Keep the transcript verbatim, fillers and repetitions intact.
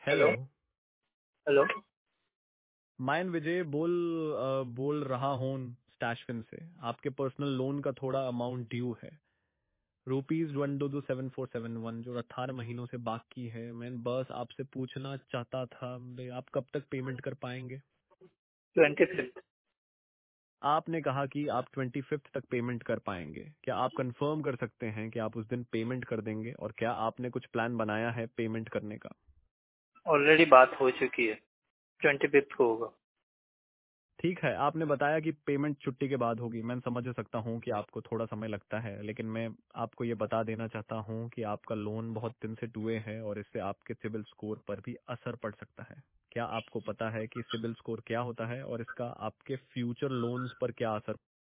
Hello. Hello. Hello. मैं विजय बोल अ, बोल रहा हूँ स्टैशफिन से। आपके पर्सनल लोन का थोड़ा अमाउंट ड्यू है, rupees one two two seven four seven one, जो अठारह महीनों से बाकी है। मैं बस आपसे पूछना चाहता था भाई, आप कब तक पेमेंट कर पाएंगे? Twenty fifth. आपने कहा कि आप ट्वेंटी फिफ्थ तक पेमेंट कर पाएंगे। क्या आप कंफर्म कर सकते हैं कि आप उस दिन पेमेंट कर देंगे? और क्या आपने कुछ प्लान बनाया है पेमेंट करने का? ऑलरेडी बात हो चुकी है, ट्वेंटी फिफ्थ को होगा। ठीक है, आपने बताया कि पेमेंट छुट्टी के बाद होगी। मैं समझ सकता हूँ कि आपको थोड़ा समय लगता है, लेकिन मैं आपको ये बता देना चाहता हूँ कि आपका लोन बहुत दिन से डूए है और इससे आपके सिबिल स्कोर पर भी असर पड़ सकता है। क्या आपको पता है कि सिबिल स्कोर क्या होता है और इसका आपके फ्यूचर लोन्स पर क्या असर